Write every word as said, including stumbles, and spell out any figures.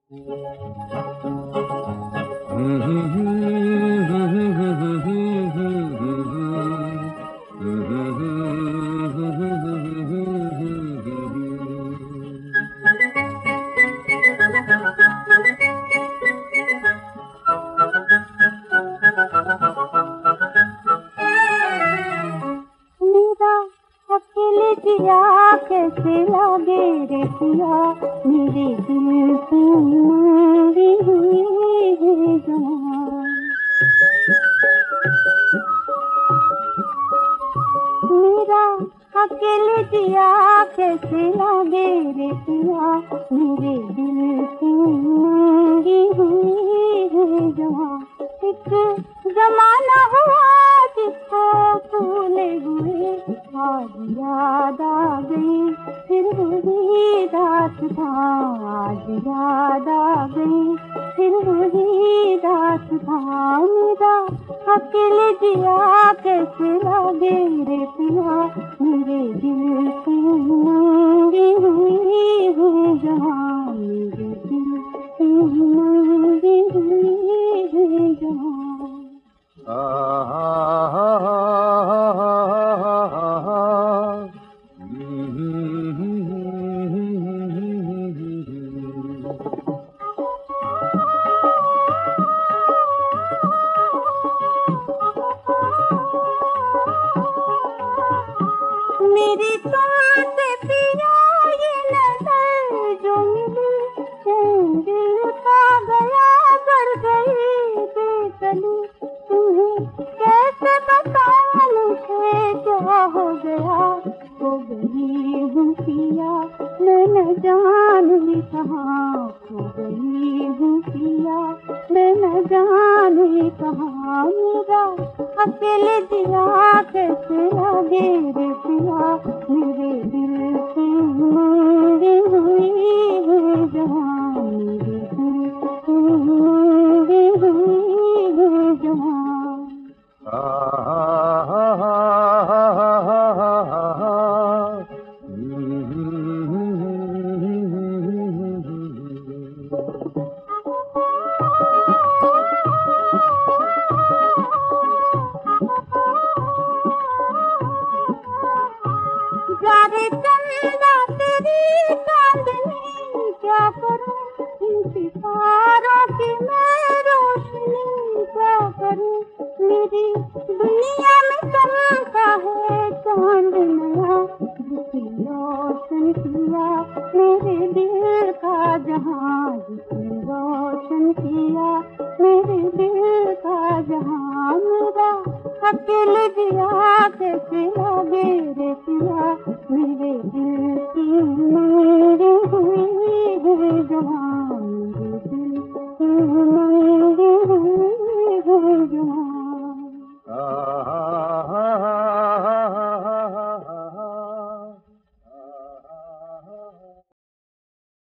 अकेले जिया कैसे लागे रे पिया, मेरे दिल की मांगी हुई है जान। मेरा अकेले जिया कैसे लागे रे पिया, मेरे दिल की मांगी हुई है जान। एक जमाना हुआ जिसको भूले हुए, आज याद आ गई फिर वही दास्तां। आज याद आ गई फिर वही दास्तां। मेरा अकेले जिया कैसे लागे रे पिया, मेरे दिल की मांगी हुई है जहां। मेरे दिल की मांगी हुई है जहां। मेरी तुमसे पिया ये नजर जो मिली, दिल का गया कर गई बेकली। तुम्हें कैसे बताऊं मुझे क्या हो गया, हो गई हूँ पिया मैं न जाने कहाँ। हो गई हूँ पिया मैं न जाने कहाँ। मेरा अकेले जिया कैसे लागे रे पिया, मेरे दिल की मांगी हुई है जहां। मेरे दिल की मांगी हुई है जहां। जारे चंदा तेरी चांदनी क्या करूं, इन सितारों की मैं रोशनी क्या करूं। मेरी दुनिया में चमका है चांद नया, जिसने रोशन किया मेरे दिल का जहां। जिसने रोशन किया मेरे दिल का जहां। मेरा अकेले जिया कैसे लागे रे पिया, मेरे दिल की मांगी हुई है जहां।